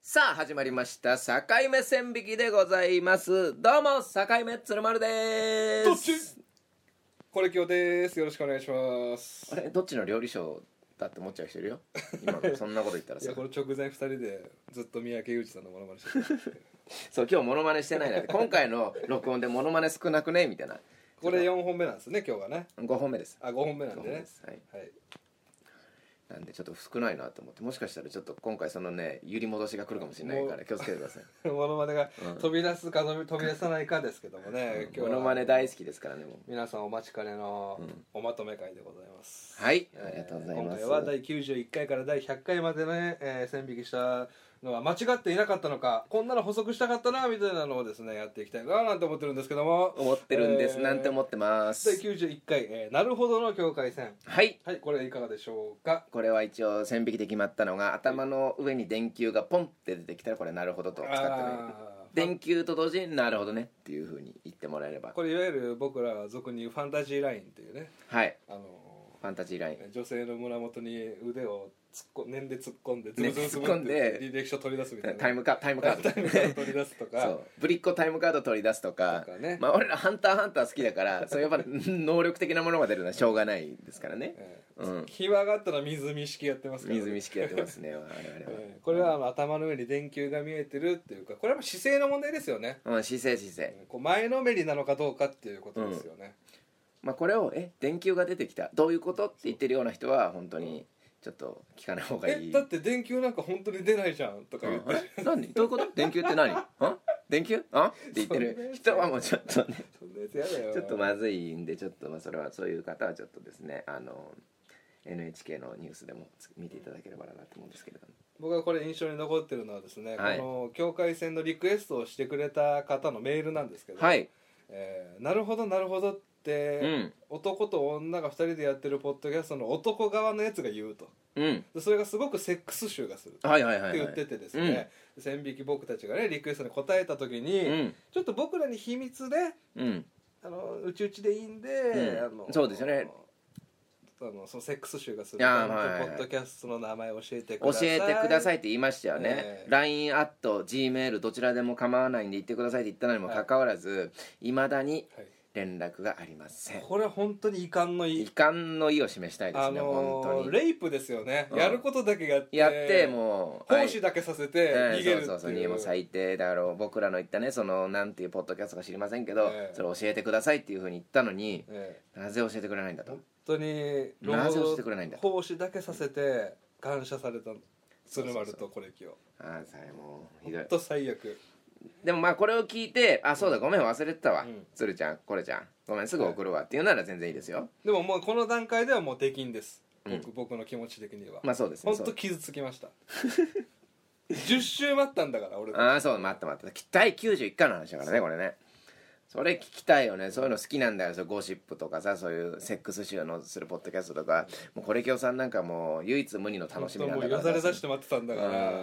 さあ始まりました境目線引きでございます。どうも境目鶴丸でーす。 どっちこれ今日です。よろしくお願いします。 あれどっちの料理賞だって思っちゃう人いるよ今のそんなこと言ったらさ。 いやこれ直前2人でずっと三宅裕司さんのモノマネしてるそう今日モノマネしてないなって今回の録音でモノマネ少なくねみたいな。 これ4本目なんですね今日がね。 5本目です。 あ5本目なんで 5本目ねです。はい、 はい。 なんでちょっと少ないなと思って、もしかしたらちょっと今回そのね揺り戻しが来るかもしれないから気をつけてください。 モノマネが飛び出すか飛び出さないかですけどもね、今日モノマネ大好きですからね。もう皆さんお待ちかねのおまとめ会でございます、 はいありがとうございます。 今回は第91回から第100回までね、線引きしたのは間違っていなかったのか、こんなの補足したかったなみたいなのをですねやっていきたいななんて思ってるんですけども、 思ってるんです、なんて思ってます第91回、なるほどの境界線。 はいはい、これいかがでしょうか。 これは一応線引きで決まったのが、頭の上に電球がポンって出てきたらこれなるほどと使ってね、電球と同時になるほどねっていう風に言ってもらえれば。 これいわゆる僕らは俗に言うファンタジーラインっていうね、 はいファンタジーライン、 女性の胸元に腕を念で突っ込んでズねブズブズブ突っ込んってで履歴書取り出すみたいな、 タイムカードタイムカード取り出すとかそうぶりっ子タイムカード取り出すとかとかね、 まあ俺らハンターハンター好きだからそういうやっぱ能力的なものが出るのはしょうがないですからね、 暇があったら水見式やってますから、 水見式やってますね我々は、 これは頭の上に電球が見えてるっていうか、これは姿勢の問題ですよね、 姿勢、 こう前のめりなのかどうかっていうことですよね、 まあこれを電球が出てきたどういうことって言ってるような人は本当にちょっと聞かない方がいい。 だって電球なんか本当に出ないじゃんとか言って、 何どういうこと電球って何電球って言ってる人はもうちょっとねそんなやつやだよ、 ちょっとまずいんで、ちょっとまあそれはそういう方はちょっとですねNHK のニュースでも見ていただければなと思うんですけれども、 僕はこれ印象に残ってるのはですね、 はいこの境界線のリクエストをしてくれた方のメールなんですけど、 はいなるほどなるほどって、男と女が2人でやってるポッドキャストの男側のやつが言うと、でそれがすごくセックス臭がするって言っててですね、線引き僕たちがねリクエストに答えた時に、ちょっと僕らに秘密で、うちうちでいいんで、 そうですよね、 そのセックス臭がするポッドキャストの名前教えてください、 教えてくださいって言いましたよね、LINE アット Gmail どちらでも構わないんで言ってくださいって言ったのにもかかわらず、いまだに連絡がありません。 これは本当に遺憾の意を示したいですね、本当にレイプですよね、やることだけやってもう奉仕だけさせて逃げるっていう、 そう逃げも最低だろう。僕らの言ったねそのなんていうポッドキャストか知りませんけど、それ教えてくださいっていうふうに言ったのに、なぜ教えてくれないんだと、 本当になぜ教えてくれないんだと、 奉仕だけさせて感謝された鶴丸とコレキを、 それもうひどい。 本当最悪。 でもまあこれを聞いて、そうだごめん忘れてたわ、鶴ちゃんこれちゃんごめんすぐ送るわっていうなら全然いいですよ。 でももうこの段階ではもうできんです、僕の気持ち的には。 まあそうですね、 本当傷つきました10週待ったんだから俺。 そう待った第91回の話だからねこれね。それ聞きたいよね、そういうの好きなんだよ、そうゴシップとかさ、そういうセックス集のするポッドキャストとか、もうコレキョさんなんかもう唯一無二の楽しみなんだから、 もうよだれ出して待ってたんだから、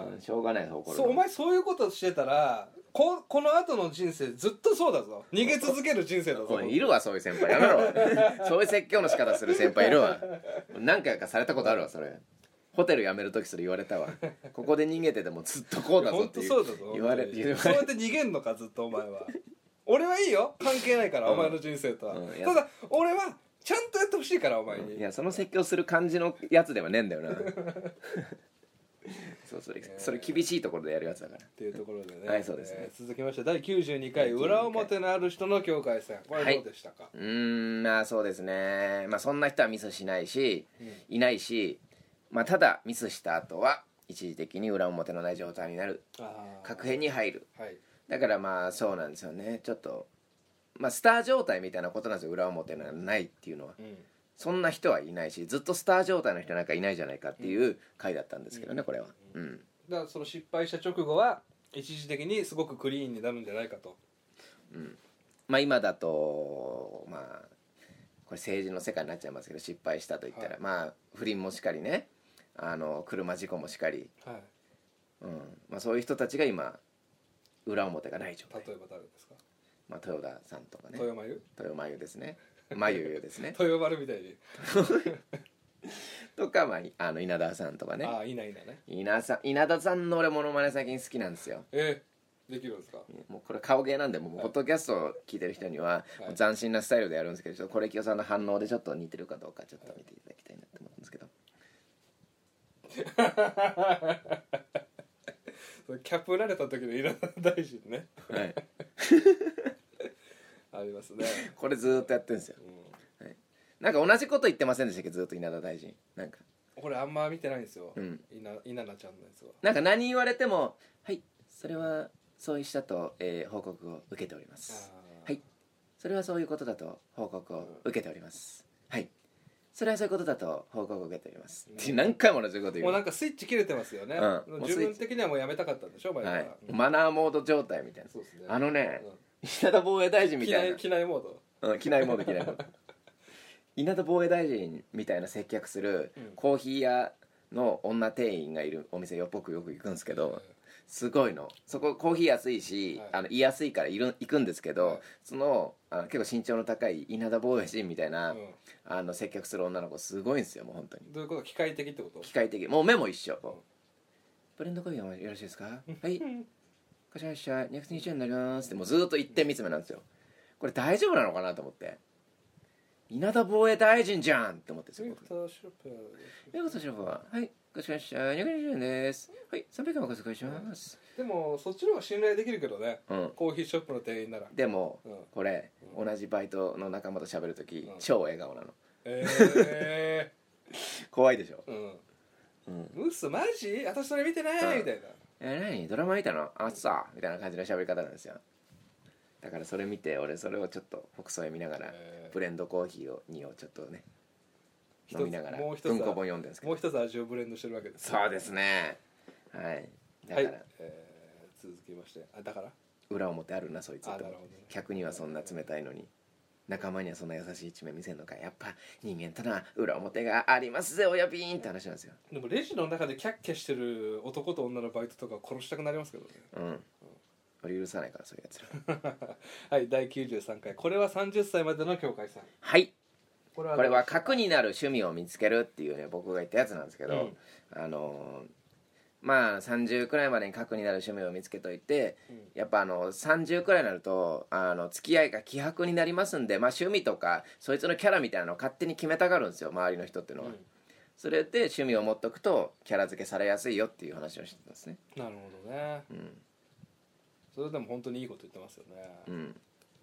しょうがないぞこれ。 お前そういうことしてたらこの後の人生ずっとそうだぞ、逃げ続ける人生だぞいるわそういう先輩、やめろそういう説教の仕方する先輩いるわ、何回かされたことあるわそれ。ホテル辞める時それ言われたわここで逃げててもずっとこうだぞって言われて、 そうやって逃げんのかずっとお前は俺はいいよ関係ないから、お前の人生とは、ただ俺はちゃんとやってほしいからお前に。 いやその説教する感じのやつではねえんだよなそれ厳しいところでやるやつだからっていうところでね、 はいそうですね、 続きまして第92回裏表のある人の境界線、これどうでしたか。 まあそうですね、まあそんな人はミスしないし、いないし、まあただミスした後は一時的に裏表のない状態になる、確変に入る、だからまあそうなんですよね、ちょっとまあスター状態みたいなことなんですよ、裏表のないっていうのは、そんな人はいないし、ずっとスター状態の人なんかいないじゃないかっていう回だったんですけどね、これは。 だからその失敗した直後は一時的にすごくクリーンになるんじゃないかと。 まあ今だとまあこれ政治の世界になっちゃいますけど、失敗したと言ったら、まあ不倫もしかりね、車事故もしかり、まあそういう人たちが今裏表がない状態。 例えば誰ですか。 まあ豊田さんとかね、 豊真由ですね、まゆゆですね豊丸みたいにとか、まあ、稲田さんとかね。稲田さんの俺モノマネ最近好きなんですよ。 できるんですか？ もうこれ顔芸なんで、もうポッドキャストを聞いてる人には斬新なスタイルでやるんですけど、ちょっとこれきよさんの反応でちょっと似てるかどうかちょっと見ていただきたいなと思うんですけど。 キャップられた時の稲田大臣ね。はい。ありますね。 これずっとやってるんですよ。はい、なんか同じこと言ってませんでしたっけ、ずっと稲田大臣。なんか。 これあんま見てないんですよ。稲田ちゃんのやつは。 なんか何言われても、はい、それはそうしたと、報告を受けております。はい、それはそういうことだと報告を受けております。はい。それはそういうことだと報告を受けております。何回も同じこと言う。 もうなんかスイッチ切れてますよね。自分的にはもうやめたかったんでしょ、前から。 マナーモード状態みたいな。そうですね。稲田防衛大臣みたいな。 機内モード。 機内モード。稲田防衛大臣みたいな接客するコーヒー屋の女店員がいるお店僕よく行くんですけど、すごいの。そこコーヒー安いし、居やすいから行くんですけど、その結構身長の高い稲田防衛人みたいな、接客する女の子すごいんですよ、もう本当に。 どういうこと？機械的ってこと？ 機械的。もう目も一緒。ブレンドコーヒーはよろしいですか？はい、かしました、220円になりますってもうずっと一点見つめなんですよ。これ大丈夫なのかなと思って。稲田防衛大臣じゃんって思ってすごく。ミルクとシロップは、はい、かしこまりました、220円です。はい、300円お貸しします。 でもそっちの方が信頼できるけどね、コーヒーショップの店員なら。 でも、これ、同じバイトの仲間と喋るとき、超笑顔なの。怖いでしょ。 嘘マジ？私それ見てないみたいな。 何ドラマ見たの？あっさみたいな感じの喋り方なんですよ。だからそれ見て、俺それをちょっと北総へ見ながら、ブレンドコーヒーをちょっとね飲みながら文庫本読んでるんですけど、 もう一つ味をブレンドしてるわけです。 そうですね。はい。だから、 続きまして、だから裏表あるなそいつと。客にはそんな冷たいのに仲間にはそんな優しい一面見せるのか。やっぱ人間とは裏表がありますぜ、親ビーンって話なんですよ。 でもレジの中でキャッキャしてる男と女のバイトとか殺したくなりますけどね。 俺許さないから、そういうやつら。はい、第93回。これは30歳までの境界さん。 はい。これは核になる趣味を見つけるっていうね、僕が言ったやつなんですけど、まあ30くらいまでに核になる趣味を見つけといて、やっぱ30くらいになると付き合いが希薄になりますんで、まあ趣味とかそいつのキャラみたいなのを勝手に決めたがるんですよ、周りの人っていうのは。それで趣味を持っとくとキャラ付けされやすいよっていう話をしてたんですね。 なるほどね。それでも本当にいいこと言ってますよね。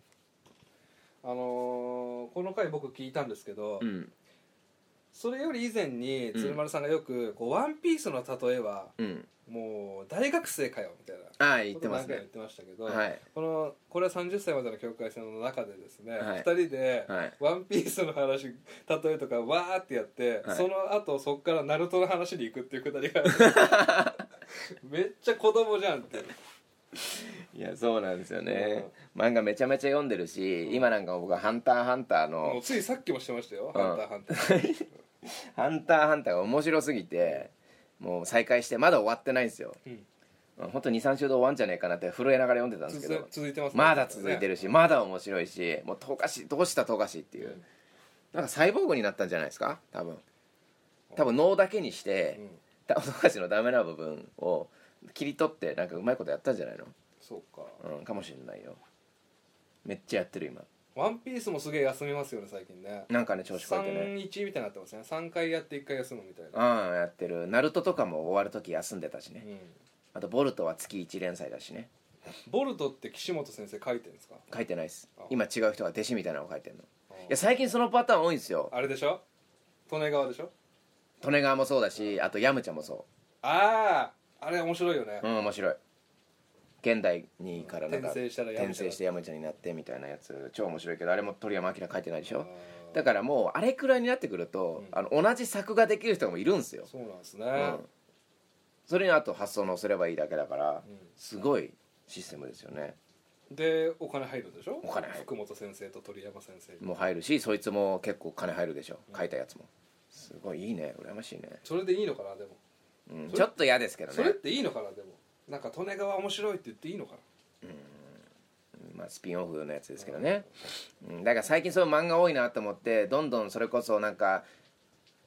この回僕聞いたんですけど、それより以前に鶴丸さんがよくワンピースの例えは、もう大学生かよみたいな言ってますね。 言ってましたけど、これは30歳までの境界線の中でですね、2人でワンピースの話例えとかわーってやって、その後そっからナルトの話に行くっていうくだりがめっちゃ子供じゃんって。 いやそうなんですよね。漫画めちゃめちゃ読んでるし、今なんか僕はハンターハンターのもうついさっきもしてましたよ、ハンターハンターハンターハンターが面白すぎて、もう再開してまだ終わってないんですよ。本当に 2,3 週で終わんじゃねえかなって震えながら読んでたんですけど、 続いてますね。 まだ続いてるし、まだ面白いし、もうどうした富樫っていう、なんかサイボーグになったんじゃないですか、多分脳だけにして、富樫のダメな部分を切り取ってなんかうまいことやったんじゃないの。 そうか、 かもしれないよ。めっちゃやってる今。 ワンピースもすげえ休みますよね最近ね。 なんかね調子こいてね、 3-1みたいになってますね。3回やって1回休むみたいな。 やってる。ナルトとかも終わる時休んでたしね、あとボルトは月1連載だしね。 ボルトって岸本先生書いてるんですか？ 書いてないです。今違う人が弟子みたいなのを書いてるの。いや最近そのパターン多いんですよ。 あれでしょ、利根川でしょ。 利根川もそうだし、あとヤムチャもそう。 あれ面白いよね。 面白い。現代にからなんか転生してヤムチャになってみたいなやつ超面白いけど、あれも鳥山明書いてないでしょ。だからもうあれくらいになってくると、同じ作ができる人もいるんですよ。 そうなんですね。 それにあと発想のすればいいだけだから、すごいシステムですよね。 でお金入るでしょ。 お金入る。 福本先生と鳥山先生も入るし、そいつも結構金入るでしょ、書いたやつも。すごいいいね、羨ましいね。 それでいいのかな。でも、 ちょっと嫌ですけどね。 それっていいのかな。でもなんか利根川面白いって言っていいのかな。 まあスピンオフのやつですけどね。だから最近そういう漫画多いなと思って、どんどんそれこそなんか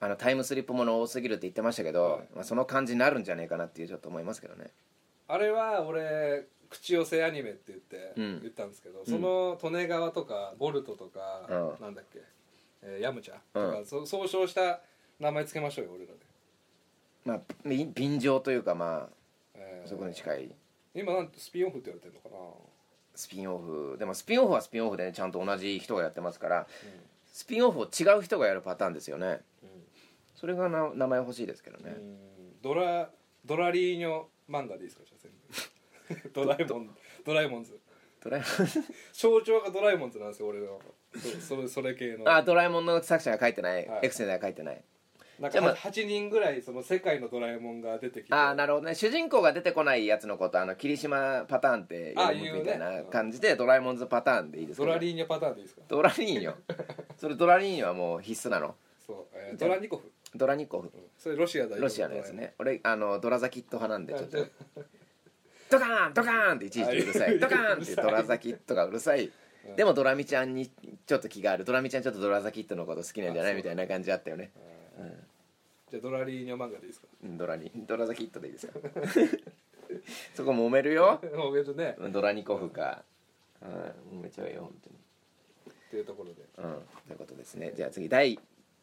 タイムスリップもの多すぎるって言ってましたけど、はい、その感じになるんじゃないかなっていうちょっと思いますけどね。 あれは俺口寄せアニメって言ったんですけど、その利根川とかボルトとか、なんだっけ、ヤムチャとか、総称した名前つけましょうよ俺らで。 まあ便乗というかまあ、そこに近い。 今なんてスピンオフって言われてるのかな。 スピンオフでもスピンオフはスピンオフで、ね、ちゃんと同じ人がやってますから、スピンオフを違う人がやるパターンですよね。それが名前欲しいですけどね。 ドラリーニョ漫画でいいですか、じゃあ全部ドラえもんズ象徴がドラえもんズなんですよ俺の。それ系の。 ドラえもんの作者が書いてない、エクセンでは書いてない。 なんか8人ぐらいその世界のドラえもんが出てきて、 なるほどね。主人公が出てこないやつのこと霧島パターンって読むみたいな感じで、ドラえもんズパターンでいいですか、 ドラリーニョパターンでいいですか。 ドラリーニョそれドラリーニョはもう必須なの。 そう、ドラニコフ、それロシアのやつね。俺ドラザキット派なんでちょっとドカーンドカーンっていちいちうるさいドカーンってドラザキットがうるさい。でもドラミちゃんにちょっと気がある。ドラミちゃんちょっとドラザキットのこと好きなんじゃないみたいな感じあったよね。 じゃあドラリーニョ漫画でいいですか。 ドラザキットでいいですかそこ揉めるよ。 揉めるね。 ドラニコフか、揉めちゃうよ本当にっていうところで、 ということですね。じゃあ次第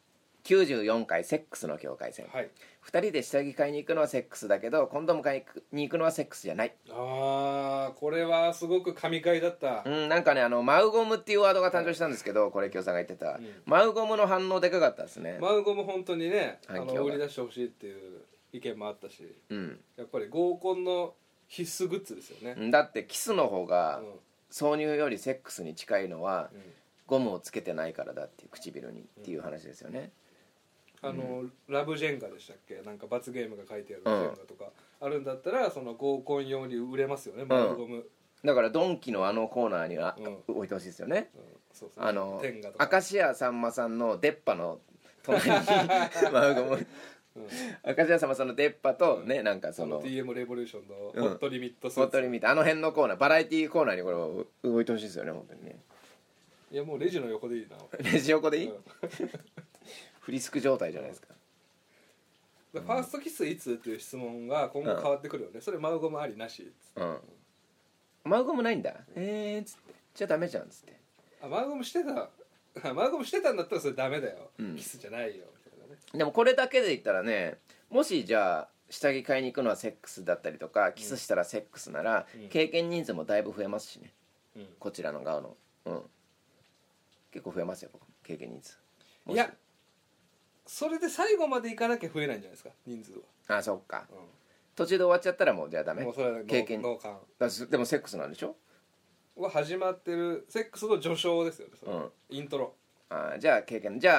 94回セックスの境界線、はい、2人で下着買いに行くのはセックスだけどコンドーム買いに行くのはセックスじゃない。 これはすごく神回だった。 なんかねマウゴムっていうワードが誕生したんですけど、これ京さんが言ってた、マウゴムの反応でかかったですね。 マウゴム本当にね売り出してほしいっていう意見もあったし、やっぱり合コンの必須グッズですよね。 だってキスの方が、挿入よりセックスに近いのは、ゴムをつけてないからだっていう唇にっていう話ですよね。 ラブジェンガでしたっけ、なんか罰ゲームが書いてあるジェンガとかあるんだったら、その合コン用に売れますよね、マウゴム。 だからドンキのコーナーには置いてほしいですよね。明石家さんまさんの出っ歯の隣にマウゴム明石家さんまさんの出っ歯とね、なんかその TM レボリューションのホットリミットスーツ、 ホットリミット辺のコーナー、バラエティーコーナーにこれを置いてほしいですよね本当にね。 いやもうレジの横でいいな。 レジ横でいい、フリスク状態じゃないですか。 ファーストキスいつっていう質問が今後変わってくるよね。それマウゴムありなしっつって、 マウゴムないんだ、つってじゃあダメじゃんっつって、 マウゴムしてたんだったらそれダメだよ、キスじゃないよみたいなね。 でもこれだけで言ったらね、もしじゃあ下着買いに行くのはセックスだったりとかキスしたらセックスなら、経験人数もだいぶ増えますしね、こちらの側の、結構増えますよ経験人数。 いやそれで最後までいかなきゃ増えないんじゃないですか人数は。 そっか、途中で終わっちゃったらもうじゃあダメ。 もうそれは経験脳幹でもセックスなんでしょは始まってる。セックスの序章ですよね、それ、イントロ。 じゃあ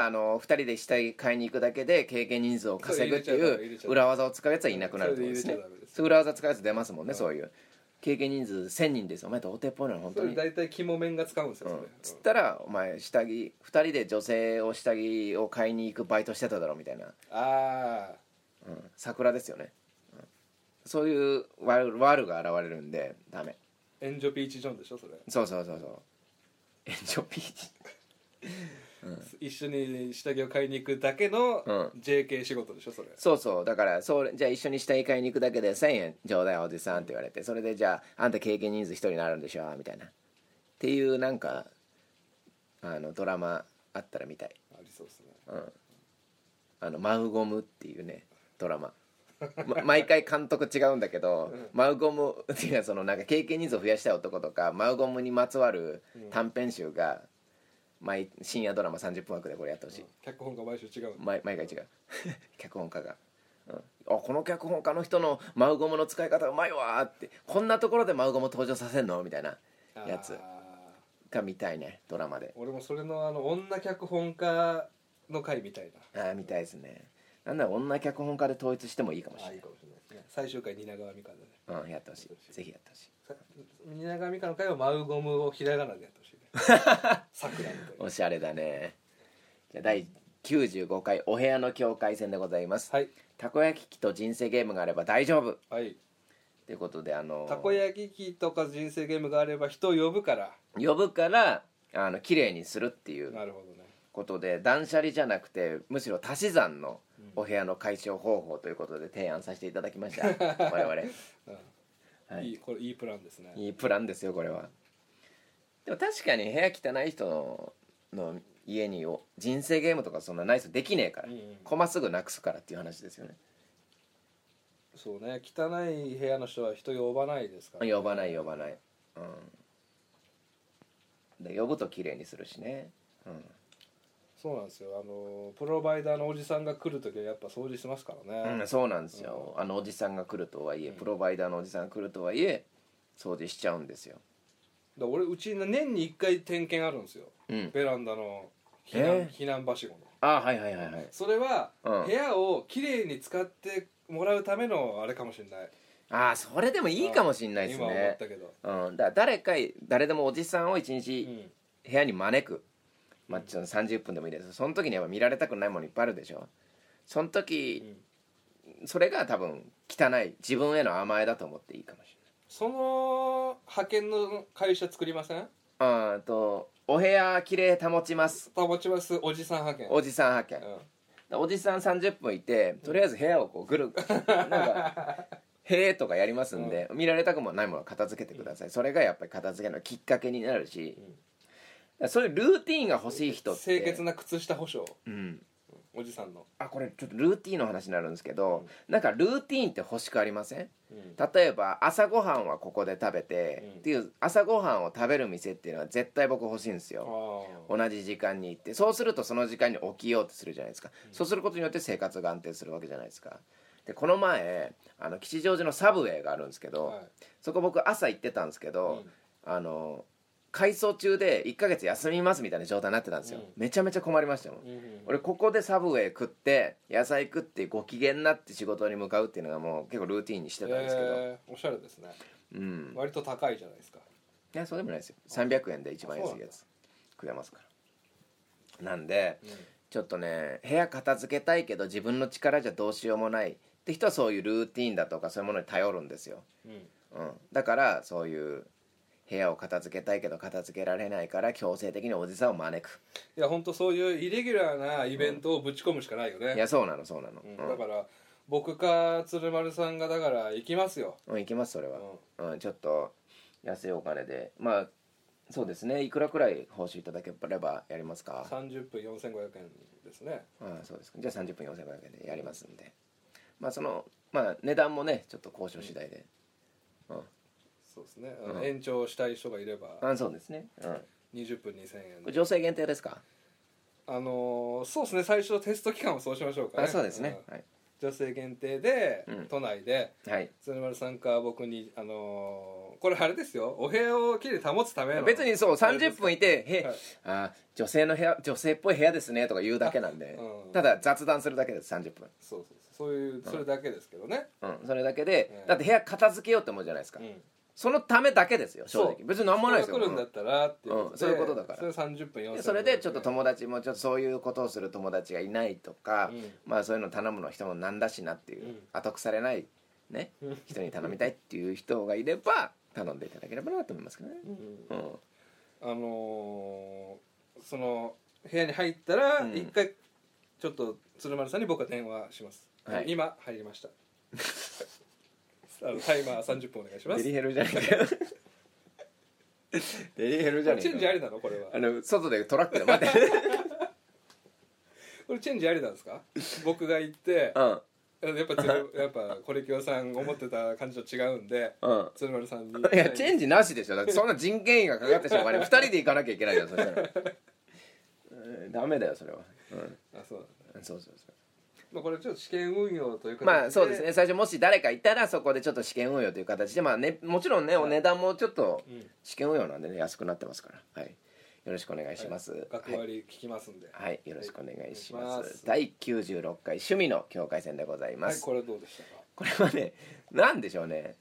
2人で下着買いに行くだけで経験人数を稼ぐっていう裏技を使うやつはいなくなるってことですね。裏技使うやつ出ますもんね、そういう経験人数1000人です、お前童貞っぽいのは本当にそれ大体肝面が使うんですよ、それつったらお前下着2人で女性を下着を買いに行くバイトしてただろみたいな、桜ですよね、そういうワルが現れるんでダメ。 エンジョピーチジョンでしょそれ。 そうエンジョピーチ一緒に下着を買いに行くだけの JK 仕事でしょそれ。 そうだからじゃあ一緒に下着買いに行くだけで1000円ちょうだいおじさんって言われて、それでじゃああんた経験人数1人になるんでしょみたいなっていうなんかドラマあったら見たい。 ありそうですね。マウゴムっていうねドラマ毎回監督違うんだけど、マウゴムっていうそのなんか経験人数を増やしたい男とかマウゴムにまつわる短編集が深夜ドラマ30分枠でこれやってほしい。 脚本家毎週違う、 毎回違う脚本家が、この脚本家の人のマウゴムの使い方うまいわーって、こんなところでマウゴム登場させんのみたいなやつが見たいねドラマで。 俺もそれの女脚本家の回みたいな。 見たいですね。なんなら女脚本家で統一してもいいかもしれない。 いいかもしれないですね。最終回蜷川美香でね、やってほしい。ぜひやってほしい。 蜷川美香の回はマウゴムをひらがなでやってほしいね桜みたいな。 おしゃれだね。じゃあ第95回お部屋の境界線でございます、たこ焼き器と人生ゲームがあれば大丈夫、ということでたこ焼き器とか人生ゲームがあれば人を呼ぶから綺麗にするっていうこことで断捨離じゃなくてむしろ足し算のお部屋の解消方法ということで提案させていただきました我々、 はい、これいいプランですね。 いいプランですよこれは。でも確かに部屋汚い人の家に人生ゲームとかそんなない人できねえから、コマすぐなくすからっていう話ですよね。 そうね、汚い部屋の人は人呼ばないですから、ね、 呼ばない、うん、で呼ぶと綺麗にするしね、 そうなんですよ。プロバイダーのおじさんが来るときはやっぱ掃除しますからね、 そうなんですよ、おじさんが来るとはいえ、プロバイダーのおじさんが来るとはいえ掃除しちゃうんですよ。 俺うち年に1回点検あるんですよ、ベランダの避難はしごの。 はいはいはいはい。 それは、部屋をきれいに使ってもらうためのあれかもしれない。 それでもいいかもしれないですね。 今思ったけど、 だから誰でもおじさんを一日部屋に招く、ちょっと30分でもいいです。その時には見られたくないものいっぱいあるでしょ。その時、それが多分汚い自分への甘えだと思っていいかもしれない。 その派遣の会社作りません？ お部屋きれい保ちます。 保ちます。おじさん派遣。 おじさん派遣、おじさん30分いて、とりあえず部屋をこうぐるなんかへーとかやりますんで、見られたくもないものを片付けてください。それがやっぱり片付けのきっかけになるし、そういうルーティーンが欲しい人って、 清潔な靴下保証、おじさんのこれちょっとルーティーンの話になるんですけど、なんかルーティーンって欲しくありません？例えば朝ごはんはここで食べて、っていう朝ごはんを食べる店っていうのは絶対僕欲しいんですよ。同じ時間に行って、そうするとその時間に起きようとするじゃないですか、そうすることによって生活が安定するわけじゃないですか。でこの前吉祥寺のサブウェイがあるんですけど、そこ僕朝行ってたんですけど、改装中で1ヶ月休みますみたいな状態になってたんですよ、めちゃめちゃ困りましたもん、俺ここでサブウェイ食って野菜食ってご機嫌になって仕事に向かうっていうのがもう結構ルーティンにしてたんですけど、 おしゃれですね、割と高いじゃないですか。 いやそうでもないですよ、300円で一番安いやつ食えますから。なんで、ちょっとね部屋片付けたいけど自分の力じゃどうしようもないって人はそういうルーティンだとかそういうものに頼るんですよ、だからそういう部屋を片付けたいけど片付けられないから強制的におじさんを招く。 いや本当そういうイレギュラーなイベントをぶち込むしかないよね、 いやそうなの、 だから僕か鶴丸さんがだから行きますよ。 行きますそれは、ちょっと安いお金でそうですね、いくらくらい報酬いただければやりますか。 30分4500円ですね。 そうですか。じゃあ30分4500円でやりますんで、値段もねちょっと交渉次第で、 そうですね、延長したい人がいればそうですね、 20分2000円。 女性限定ですか？ そうですね、最初テスト期間をそうしましょうかね。 そうですね、 女性限定で、都内で、鶴丸さんか僕にこれあれですよ、お部屋をきれいに保つための、 別にそう30分いて女性の部屋、女性っぽい部屋ですねとか言うだけなんで、ただ雑談するだけです30分。 そういうそれだけですけどね、 それだけで、だって部屋片付けようって思うじゃないですか、そのためだけですよ正直。別に何もないですよ。 人が来るんだったらっていうことで、 そういうことだから。 それ30分40分それでちょっと友達もちょっとそういうことをする友達がいないとか、そういうの頼むの人もなんだしなっていう、後腐れないね人に頼みたいっていう人がいれば頼んでいただければなと思いますけどね。 その部屋に入ったら一回ちょっと鶴丸さんに僕は電話します、今入りましたタイマー30分お願いします。 デリヘルじゃねえかよデリヘルじゃねえか。 チェンジありなのこれは。 外でトラックで待ってこれチェンジありなんですか？僕が行って、やっぱコレキオさん思ってた感じと違うんで、鶴丸さんにいやチェンジなしでしょ。だってそんな人件費がかかってしょうがね2人で行かなきゃいけないじゃんそしたらダメだよそれは。そうこれちょっと試験運用という形でそうですね、最初もし誰かいたらそこでちょっと試験運用という形で、もちろんねお値段もちょっと試験運用なんでね安くなってますから、よろしくお願いします。 学割聞きますんで、 よろしくお願いします。第96回趣味の境界線でございます。 これどうでしたか？ これはねなんでしょうね、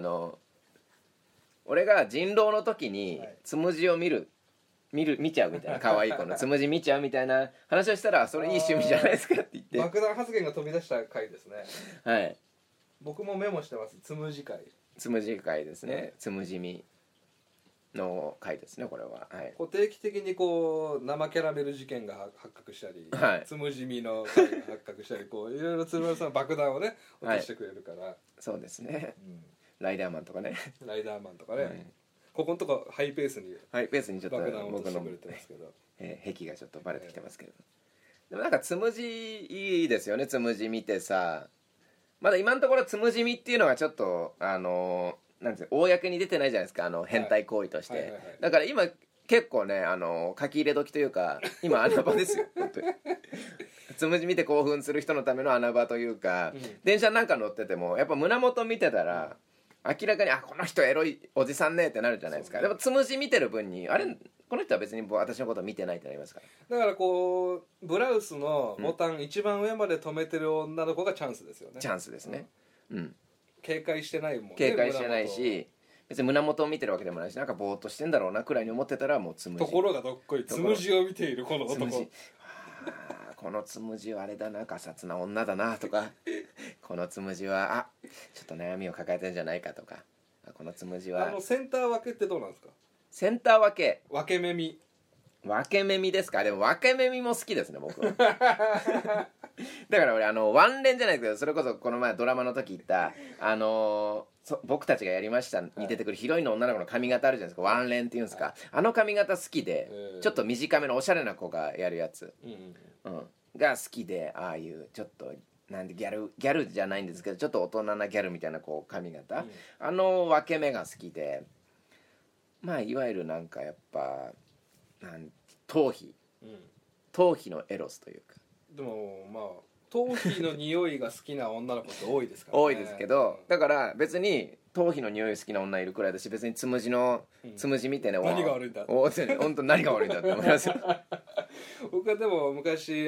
俺が人狼の時につむじを見ちゃうみたいな、可愛い子のつむじ見ちゃうみたいな話をしたら、それいい趣味じゃないですかって言って、 爆弾発言が飛び出した回ですね。僕もメモしてます。つむじ会。 つむじ会ですね、つむじ見。 の回ですねこれは、はい、 こう定期的にこう生キャラメル事件が発覚したり、はい、つむじみの回が発覚したりこういろいろ鶴丸さんの爆弾をね落としてくれるから、はい、 そうですね、ライダーマンとかねライダーマンとかね、はい、ここのとこハイペースにちょっと爆弾を落としてくれてますけど、 癖がちょっとバレてきてますけど、でもなんかつむじいいですよね。つむじ見てさ、まだ今のところつむじみっていうのがちょっとなんていう公に出てないじゃないですか、変態行為として、はいはいはいはい、だから今結構ね書き入れ時というか今穴場ですよ本当につむじ見て興奮する人のための穴場というか、電車なんか乗っててもやっぱ胸元見てたら、明らかにこの人エロいおじさんねってなるじゃないですか。でもつむじ見てる分にあれこの人は別に私のことを見てないってなりますから。 だからこうブラウスのボタン一番上まで止めてる女の子がチャンスですよね。 チャンスですね、 警戒してないもんね。 警戒してないし別に胸元を見てるわけでもないし、なんかぼーっとしてんだろうなくらいに思ってたらもうつむじ。 ところがどっこいつむじを見ているこの男。 このつむじはあれだな、ガサツな女だなとかこのつむじはちょっと悩みを抱えてるんじゃないかとか、このつむじはセンター分けってどうなんですか。 センター分け目身ですか。でも分け目身も好きですね僕はだから俺ワンレンじゃないですけど、それこそこの前ドラマの時言った僕たちがやりましたに出てくるヒロインの女の子の髪型あるじゃないですか、ワンレンっていうんですか、髪型好きで、ちょっと短めのおしゃれな子がやるやつ、が好きで、ああいうちょっとなんでギャルじゃないんですけどちょっと大人なギャルみたいなこう髪型、分け目が好きで、まあいわゆるなんかやっぱ頭皮のエロスというか。 でもまあ頭皮の匂いが好きな女の子って多いですからね多いですけど、だから別に頭皮の匂い好きな女いるくらいだし、別につむじ見てね、 何が悪いんだ本当何が悪いんだって思いますよ僕はでも昔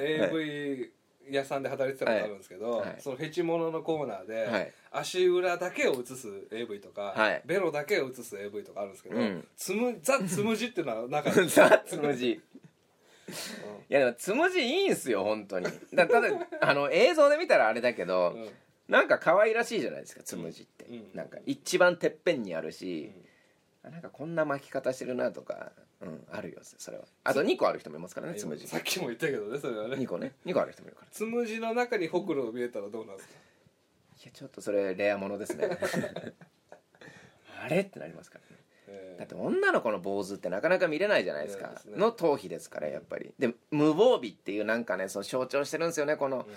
AV 屋さんで働いてたことあるんですけど、そのフェチモノのコーナーで、足裏だけを映す AV とか、ベロだけを映す AV とかあるんですけど、ザ・つむじっていうのはなかったザ・つむじいやでもつむじいいんすよ本当に。ただ映像で見たらあれだけど、なんか可愛らしいじゃないですかつむじって、なんか一番てっぺんにあるし、なんかこんな巻き方してるなとか、あるよそれは。あと2個ある人もいますからねつむじ。 さっきも言ったけどねそれはね。 2個ある人もいるから。 つむじの中にほくろ見えたらどうなんですか。 いやちょっとそれレアものですねあれってなりますからね。だって女の子の坊主ってなかなか見れないじゃないですか、の頭皮ですからやっぱり。で無防備っていうなんかね、その象徴してるんですよねこの、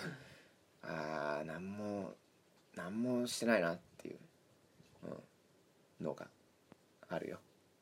なんもしてないなっていう、のがあるよ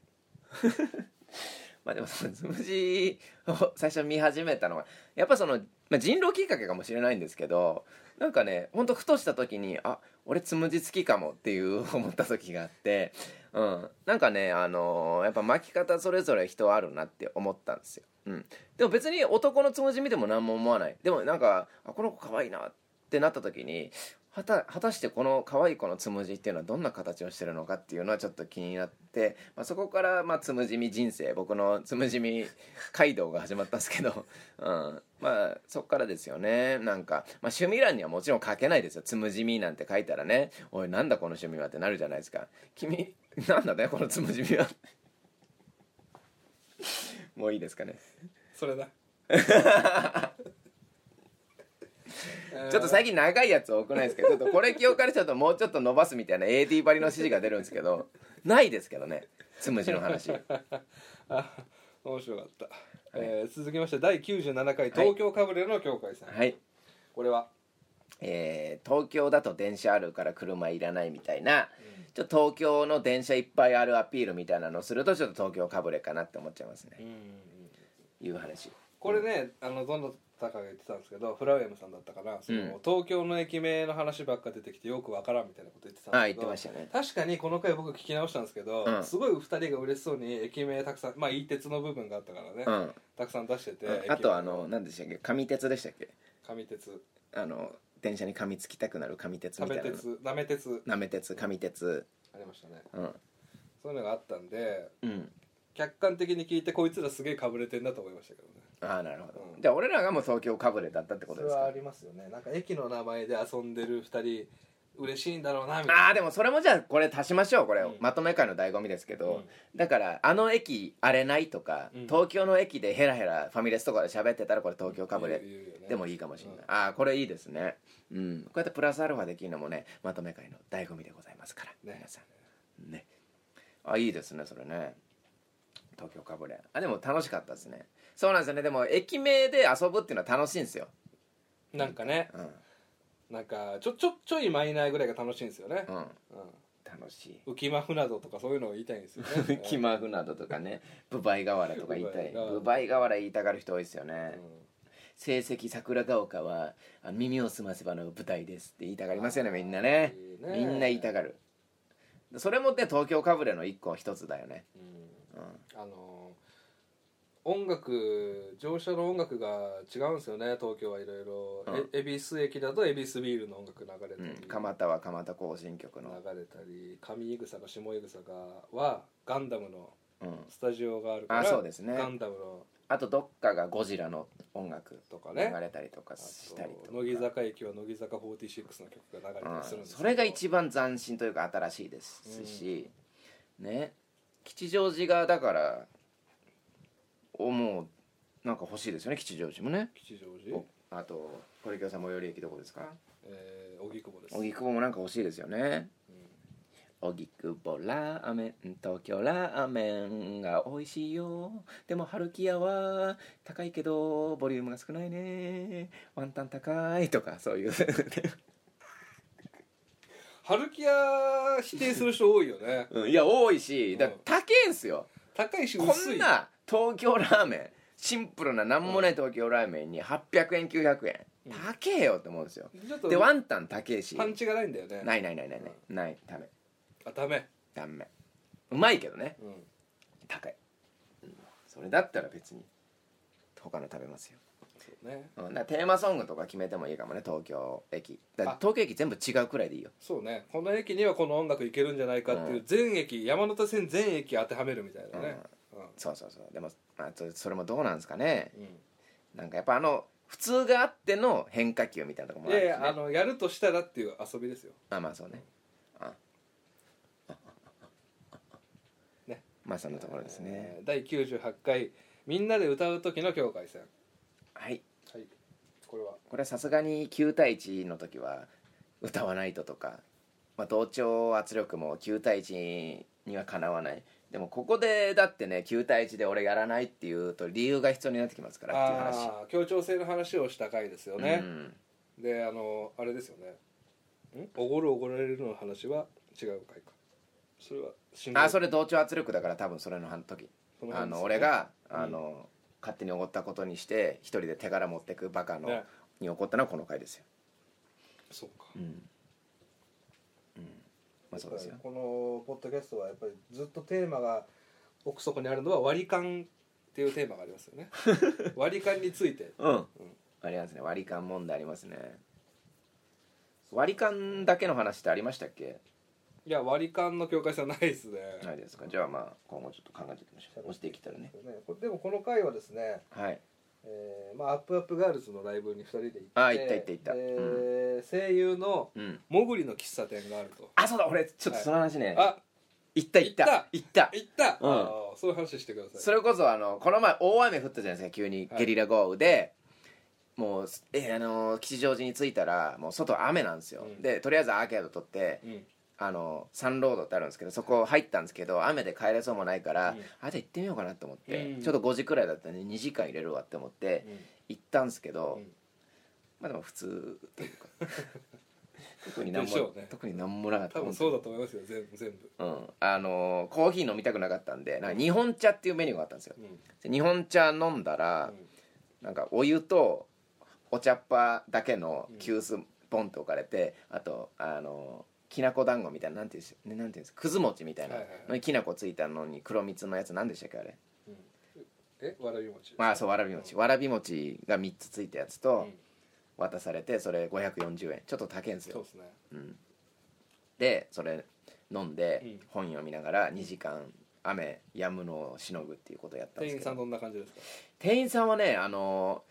まあでもそのつむじを最初見始めたのはやっぱその、人狼きっかけかもしれないんですけど、なんかねほんとふとした時に俺つむじ好きかもっていう思った時があって、なんかねやっぱ巻き方それぞれ人あるなって思ったんですよ。でも別に男のつむじ見ても何も思わない。でもなんかこの子可愛いなってなった時に果たしてこの可愛い子のつむじっていうのはどんな形をしてるのかっていうのはちょっと気になって、そこからつむじみ人生、僕のつむじみ街道が始まったんですけど、そこからですよね。なんか、趣味欄にはもちろん書けないですよ。つむじみなんて書いたらね、おいなんだこの趣味はってなるじゃないですか。君なんだねこのつむじみはもういいですかねそれだちょっと最近長いやつ多くないですけど、ちょっとこれ記憶からちょっともうちょっと伸ばすみたいな AD バリの指示が出るんですけど、ないですけどねつむじの話面白かった、続きまして第97回東京かぶれの境界線、これは東京だと電車あるから車いらないみたいな、ちょっと東京の電車いっぱいあるアピールみたいなのをするとちょっと東京かぶれかなって思っちゃいますね。いう話。 これねどんどん高が言ってたんですけど、フラウエムさんだったかな、東京の駅名の話ばっか出てきてよくわからんみたいなこと言ってたんですけど、 言ってましたね。 確かにこの回僕聞き直したんですけど、すごい2人が嬉しそうに駅名たくさん、いい鉄の部分があったからね、たくさん出してて、 あと何でしたっけ、紙鉄でしたっけ。 紙鉄、 電車に噛みつきたくなる紙鉄みたいな、 なめ鉄紙鉄ありましたね、そういうのがあったんで、客観的に聞いてこいつらすげえかぶれてんだと思いましたけどね。 なるほど、じゃあ俺らがもう東京かぶれだったってことですか。 それはありますよね。なんか駅の名前で遊んでる2人嬉しいんだろうなみたいな。 でもそれもじゃあこれ足しましょう。これ、まとめ会の醍醐味ですけど、だからあの駅あれないとか、東京の駅でヘラヘラファミレスとかで喋ってたらこれ東京かぶれでもいいかもしれない。これいいですね。こうやってプラスアルファできるのもね、まとめ会の醍醐味でございますから、皆さんね。いいですねそれね。東京かぶれ。でも楽しかったですね。そうなんですよね。でも駅名で遊ぶっていうのは楽しいんですよ。 なんかね、なんかちょいマイナーぐらいが楽しいんですよね。 楽しい。 浮間船戸とかそういうのを言いたいんですよね。 浮間船戸とかね、ブバイ河原とか言いたい。ブバイ河原言いたがる人多いですよね。成績桜ヶ丘は耳をすませばの舞台ですって言いたがりますよね、みんなね。みんな言いたがる。それもって東京かぶれの一つだよね。 音楽、乗車の音楽が違うんですよね。東京はいろいろ恵比寿駅だと恵比寿ビールの音楽流れたり、 蒲田は蒲田行進曲の流れたり、上井草か下井草かはガンダムのスタジオがあるから、 そうですね、 ガンダムの、 あとどっかがゴジラの音楽とかね流れたりとかしたりとか、 乃木坂駅は乃木坂46の曲が流れたりするんですけど、 それが一番斬新というか新しいですし、ね、吉祥寺がだからもうなんか欲しいですよね。吉祥寺もね。 吉祥寺、 あと堀京さん最寄り駅どこですか？ 荻窪です。 荻窪もなんか欲しいですよね。荻窪ラーメン、東京ラーメンが美味しいよ。でも春木屋は高いけどボリュームが少ないね。ワンタン高いとかそういう春木屋否定する人多いよね。 いや多いし、だ高いんすよ。 高いし薄い。こんな東京ラーメン、シンプルななんもない東京ラーメンに800円900円、高えよって思うんですよ。でワンタン高えし、 パンチがないんだよね。 ないダメ。ダメ。うまいけどね、高い、それだったら別に他の食べますよ。そうね、だからテーマソングとか決めてもいいかもね。東京駅東京駅全部違うくらいでいいよ。 そうね、この駅にはこの音楽いけるんじゃないかっていう全駅、山手線全駅当てはめるみたいなね。 そうでも、それもどうなんですかね、なんかやっぱ普通があっての変化球みたいなとこもあるし、ね、 いややるとしたらっていう遊びですよ。 そうね、ね、そのところですね。 第98回みんなで歌う時の境界線。 はい、 これはさすがに9対1の時は歌わないととか、同調圧力も9対1にはかなわない。でもここでだってね、9対1で俺やらないっていうと理由が必要になってきますからっていう話。 協調性の話をした回ですよね。であれですよね、おごるおごられるの話は違う回か。それはそれ同調圧力だから、多分それの時、俺が勝手におごったことにして一人で手柄持ってくバカのに怒ったのはこの回ですよ。 そうか。 そうですよ。 このポッドキャストはやっぱりずっとテーマが奥底にあるのは割り勘っていうテーマがありますよね。割り勘についてありますね。割り勘問題ありますね。割り勘だけの話ってありましたっけ？ いや、割り勘の境界線はないですね。 ないですか。じゃあ今後ちょっと考えていきましょう。押していけたらね。 でもこの回はですね、 はい、 アップアップガールズのライブに2人で行って、 行った、 声優のもぐりの喫茶店があると。 そうだ、俺ちょっとその話ね、行った、 そういう話してください。 それこそこの前大雨降ったじゃないですか、急にゲリラ豪雨で、もう吉祥寺に着いたらもう外雨なんですよ。でとりあえずアーケード取って、サンロードってあるんですけど、そこ入ったんですけど雨で帰れそうもないから、じゃあ行ってみようかなと思って、ちょうど5時くらいだったんで2時間入れるわって思って行ったんですけど、でも普通というか特に何もなかった。 多分そうだと思いますよ、全部。 コーヒー飲みたくなかったんで、日本茶っていうメニューがあったんですよ。日本茶飲んだら、なんかお湯とお茶っ葉だけの急須ポンと置かれて、あときなこ団子みたいな、なんていうんですか、くず餅みたいなのにきなこついたのに黒蜜のやつ、なんでしたっけあれ、 わらび餅。 そう、わらび餅が3つついたやつと渡されて、それ540円、ちょっと高いんですよ。 そうですね。 でそれ飲んで本読みながら2時間雨止むのをしのぐっていうことをやったんですけど。 店員さんどんな感じですか？ 店員さんはね、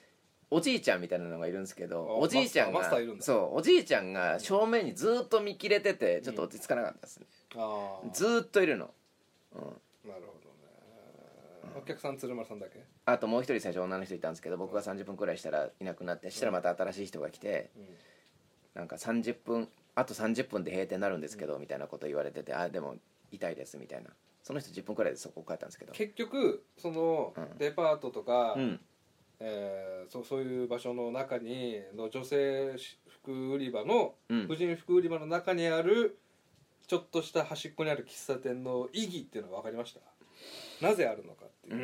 おじいちゃんみたいなのがいるんですけど、おじいちゃんがそうおじいちゃんが正面にずっと見切れててちょっと落ち着かなかったですね、ずっといるの、 なるほどね。お客さん鶴丸さんだけ？ あともう一人最初女の人いたんですけど、僕が30分くらいしたらいなくなって、したらまた新しい人が来て、なんかあと30分で閉店になるんですけどみたいなこと言われてて、でも痛いですみたいな。その人10分くらいでそこ帰ったんですけど、 結局そのデパートとか、そういう場所の中にの女性服売り場の、婦人服売り場の中にあるちょっとした端っこにある喫茶店の意義っていうのは分かりました？なぜあるのかっていう。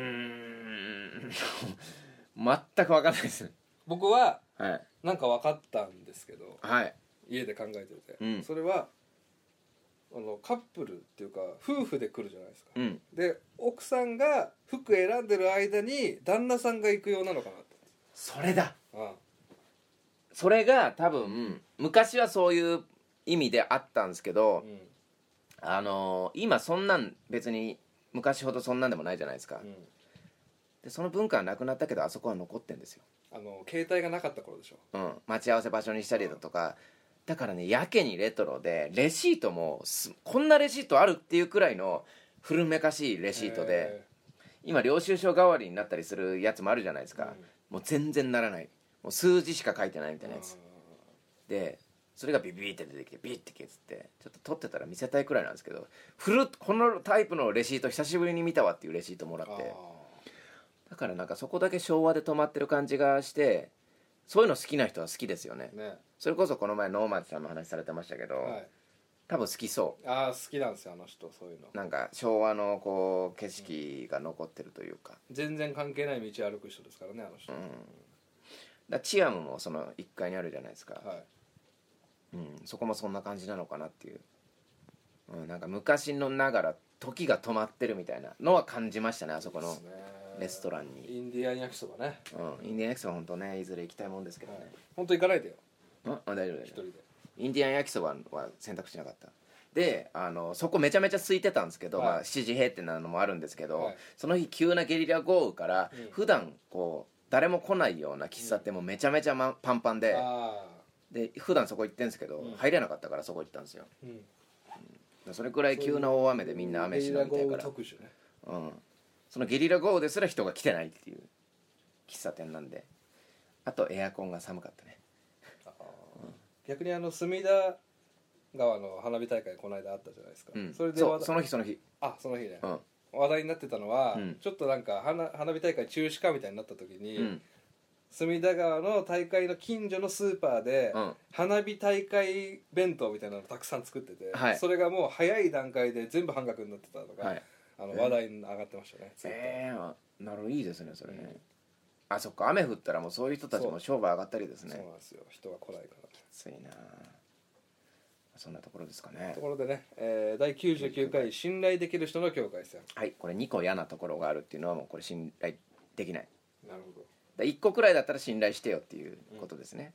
全く分かんないです。 僕はなんか分かったんですけど、家で考えてて、それはカップルっていうか夫婦で来るじゃないですか、で奥さんが服選んでる間に旦那さんが行くようなのかなって。 それだ、それが多分昔はそういう意味であったんですけど、今そんなん別に昔ほどそんなんでもないじゃないですか、でその文化はなくなったけどあそこは残ってんですよ。 携帯がなかった頃でしょ、 待ち合わせ場所にしたりだとか、だからねやけにレトロで、レシートもこんなレシートあるっていうくらいの古めかしいレシートで、今領収書代わりになったりするやつもあるじゃないですか、もう全然ならない、もう数字しか書いてないみたいなやつで、それがビビって出てきてビッて消ってちょっと撮ってたら見せたいくらいなんですけど、このタイプのレシート久しぶりに見たわっていうレシートもらって、だからなんかそこだけ昭和で止まってる感じがして、そういうの好きな人は好きですよ ね。それこそこの前能町さんの話されてましたけど、多分好きそう。 好きなんですよあの人、そういうの。 なんか昭和のこう景色が残ってるというか、 全然関係ない道歩く人ですからねあの人。 だチアムもその1階にあるじゃないですか、そこもそんな感じなのかなっていう、なんか昔のながら時が止まってるみたいなのは感じましたね、あそこのレストランに。 インディアン焼きそばね、 インディアン焼きそば本当ねいずれ行きたいもんですけどね。 本当行かないでよ。 大丈夫一人で。 インディアン焼きそばは選択しなかった。でそこめちゃめちゃ空いてたんですけど、7時閉店なのもあるんですけど、その日急なゲリラ豪雨から、普段こう誰も来ないような喫茶店もめちゃめちゃ、パンパンで、普段そこ行ってんですけど、入れなかったからそこ行ったんですよ、それくらい急な大雨でみんな雨しのいてから、そのゲリラ豪雨ですら人が来てないっていう喫茶店なんで、あとエアコンが寒かったね。 逆に隅田川の花火大会この間あったじゃないですか、 それでその日その日ね、話題になってたのは、ちょっとなんか花火大会中止かみたいになった時に、隅田川の大会の近所のスーパーで、花火大会弁当みたいなのをたくさん作ってて、それがもう早い段階で全部半額になってたのが、話題に上がってましたね。 なるほど、いいですねそれね。そっか、雨降ったらもうそういう人たちも商売上がったりですね。 そうなんですよ、人が来ないから。 きついな。そんなところですかね。 ところでね、第99回信頼できる人の境界線。 これ2個嫌なところがあるっていうのはもうこれ信頼できない。 なるほど。 1個くらいだったら信頼してよっていうことですね。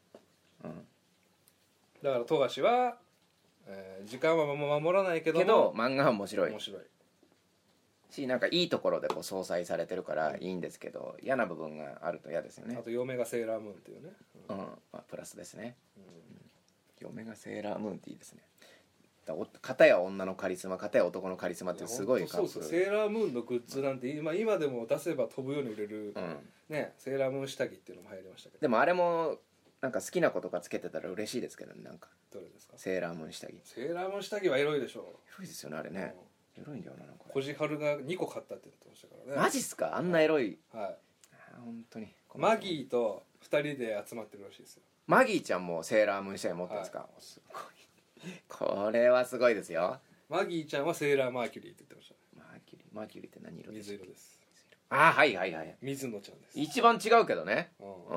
だから富樫は、時間は守らないけど漫画は面白いし、なんかいいところでこう相殺されてるからいいんですけど、嫌な部分があると嫌ですよね。 あと嫁がセーラームーンっていうね、 プラスですね。嫁がセーラームーンっていいですね。片や女のカリスマ、片や男のカリスマってすごいカップル。そうセーラームーンのグッズなんて今でも出せば飛ぶように売れる、セーラームーン下着っていうのも流行りましたけど。 でもあれもなんか好きな子とかつけてたら嬉しいですけどね。なんかどれですか？ セーラームーン下着。 セーラームーン下着はエロいでしょ。 エロいですよねあれね。エロいんだよな。なんかこじはるが2個買ったって言ってましたからね。 マジっすか？あんなエロい。 本当にマギーと2人で集まってるらしいですよ。 マギーちゃんもセーラームーン下着持ってるんですか？すごい。これはすごいですよ。 マギーちゃんはセーラーマーキュリーって言ってましたね。 マーキュリーって何色ですか？ 水色です。 はい水野ちゃんです。 一番違うけどね。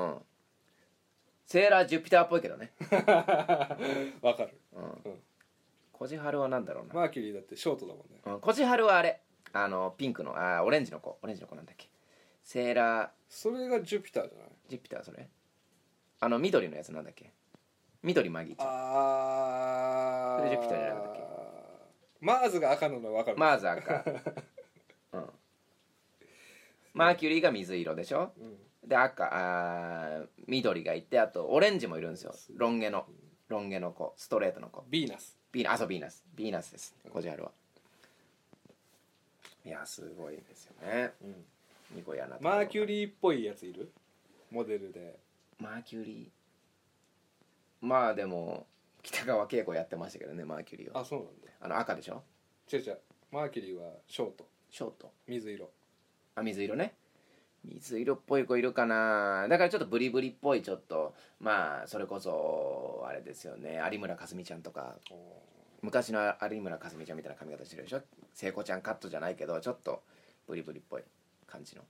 セーラージュピターっぽいけどね。 わかる。 コジハルはなんだろうな。 マーキュリーだってショートだもんね。 コジハルはあれピンクのオレンジの子なんだっけ。セーラーそれがジュピターじゃない？ ジュピターそれ緑のやつなんだっけ。緑マギーちゃん。それジュピターじゃなかったっけ。 マーズが赤なの分かる。 マーズ赤。マーキュリーが水色でしょ。 で緑がいて、あとオレンジもいるんですよ。ロン毛の子、ストレートの子。 ヴィーナス。 そう、ヴィーナスです、コジハルは。いやすごいですよね。ニコヤな。 マーキュリーっぽいやついる？モデルで。 マーキュリー、まあでも北川景子やってましたけどね、マーキュリーは。 あ、そうなんだ。 赤でしょ。 違うマーキュリーはショート水色。 水色ね。水色っぽい子いるかな。だからちょっとブリブリっぽい、ちょっとまあそれこそあれですよね、有村架純ちゃんとか、昔の有村架純ちゃんみたいな髪型してるでしょ。聖子ちゃんカットじゃないけどちょっとブリブリっぽい感じの。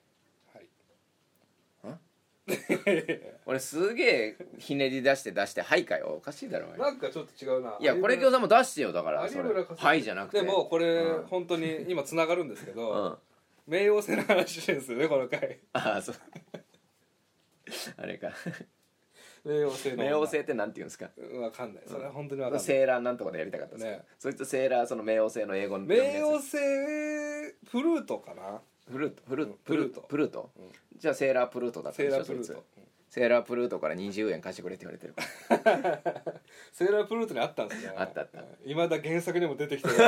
俺すげえひねり出してはいかよ、おかしいだろ。 なんかちょっと違うな。 いやこれ餃子も出してよ。だからそれはいじゃなくて。 でもこれ本当に今つながるんですけど、冥王星の話してるんですよねこの回。 ああそうあれか。 冥王星ってなんて言うんですか。 わかんない。それは本当にわかんない。 セーラーなんとかでやりたかったですね。そいつセーラー、その冥王星の英語の冥王星プルートかな。 プルート、じゃあセーラープルートだったんでしょ。そいつセーラープルートから20円貸してくれって言われてるからセーラープルートにあったんですね。 あった。 今だ原作にも出てきてる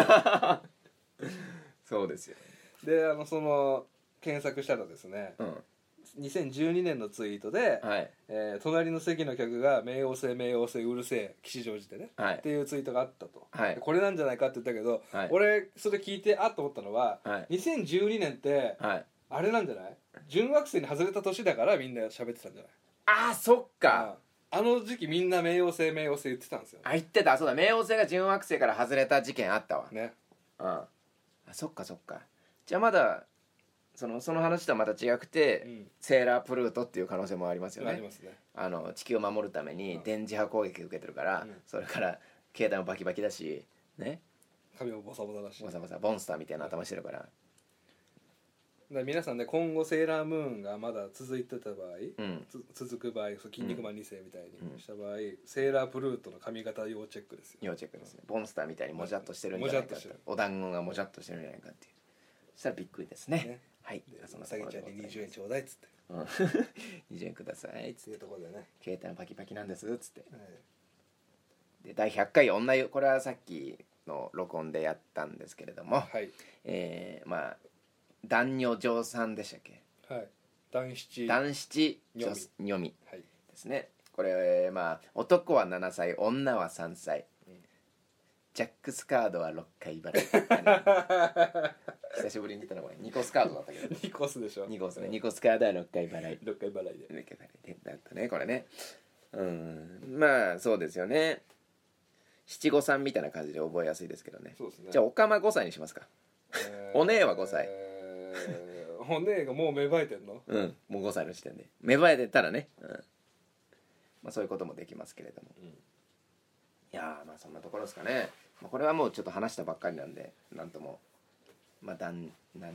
そうですよ。 でその検索したらですね、2012年のツイートで、隣の席の客が冥王星うるせえ吉祥寺でね、っていうツイートがあったと、これなんじゃないかって言ったけど、俺それ聞いてあっと思ったのは、2012年って、あれなんじゃない？準惑星に外れた年だからみんな喋ってたんじゃない？ あ、そっか。 あの時期みんな冥王星言ってたんですよ。 言ってた。そうだ、冥王星が準惑星から外れた事件あったわね。 そっか。じゃあまだその話とはまた違くて、セーラープルートっていう可能性もありますよね。 ありますね。 地球を守るために電磁波攻撃受けてるから、それから携帯もバキバキだしね、 髪もボサボサだし、 ボンスターみたいな頭してるから。 皆さんね、今後セーラームーンがまだ続いてた場合、続く場合、筋肉マン2世みたいにした場合、セーラープルートの髪型要チェックですよ。 要チェックですね。ボンスターみたいにもじゃっとしてるんじゃないかって、お団子がもじゃっとしてるんじゃないかっていう。そしたらびっくりですね。はい。 そのさげちゃんに20円ちょうだいっつって、 20円くださいっつって、 いうところでね、 携帯のパキパキなんですっつって、で第100回女湯、これはさっきの録音でやったんですけれども、まあ男女乗算でしたっけ。 男七女みですね。これまあ男は7歳、女は3歳、ジャックスカードは6回払い久しぶりに言ったのこれニコスカードだったけどニコスでしょ。 ニコスカードは6回払い 6回払いでだったねこれね。まあそうですよね。七五三みたいな感じで覚えやすいですけどね。じゃあおかま5歳にしますか。お姉は5歳。 お姉がもう芽生えてんの？ もう5歳の時点で芽生えてたらね、まあそういうこともできますけれども、いやまあそんなところですかね。これはもうちょっと話したばっかりなんでなんとも、まあ旦那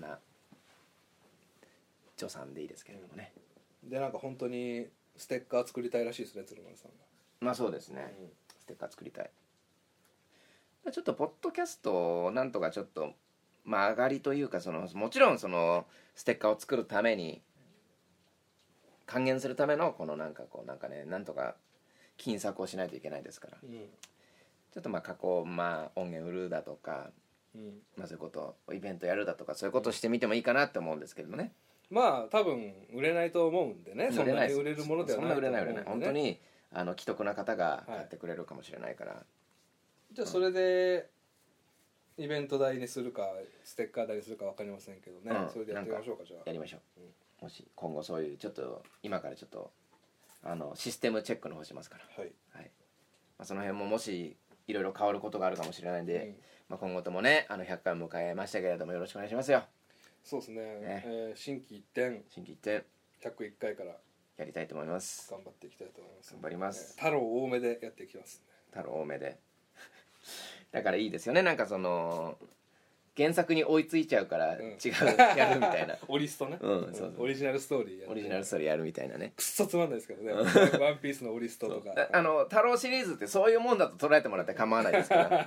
女さんでいいですけれどもね。 でなんか本当にステッカー作りたいらしいですね、鶴丸さんが。 まあそうですね、ステッカー作りたい。ちょっとポッドキャストをなんとかちょっとまあ上がりというか、もちろんそのステッカーを作るために還元するためのこのなんかね、なんとか金策をしないといけないですから、ちょっとまあ加工、まあ音源売るだとか、まあそういうことイベントやるだとか、そういうことをしてみてもいいかなって思うんですけどもね。 まあ多分売れないと思うんでね。そんなに売れるものではないと思うんでね。 そんな売れない本当に既得な方が買ってくれるかもしれないから、 じゃあそれでイベント代にするかステッカー代にするか分かりませんけどね、それでやってみましょうか。じゃあやりましょう、もし今後そういうちょっと今からちょっとシステムチェックの方しますから、その辺ももしいろいろ変わることがあるかもしれないんで、今後ともね100回迎えましたけれどもよろしくお願いしますよ。 そうですね、心機一転101回からやりたいと思います。 頑張っていきたいと思います。 頑張ります。 太郎多めでやっていきますね。 太郎多めでだからいいですよね。なんか原作に追いついちゃうから違う、やるみたいなオリストね、 そうオリジナルストーリーオリジナルストーリーやるみたいなね。 くっそつまんないですけどねワンピースのオリストとか太郎シリーズってそういうもんだと捉えてもらって構わないですから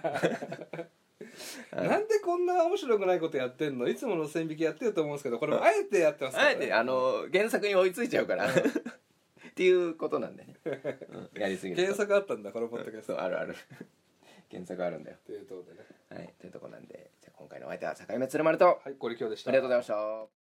なんでこんな面白くないことやってんの、いつもの線引きやってると思うんですけど、これもあえてやってますからね、 あえて原作に追いついちゃうからっていうことなんでね、やりすぎると。 原作あったんだこのポッドキャスト。 そうあるある原作あるんだよというところでね、 はい、というところなんで、じゃあ今回のお相手は坂井めつるまると、 はい、これ今日でした。 ありがとうございました。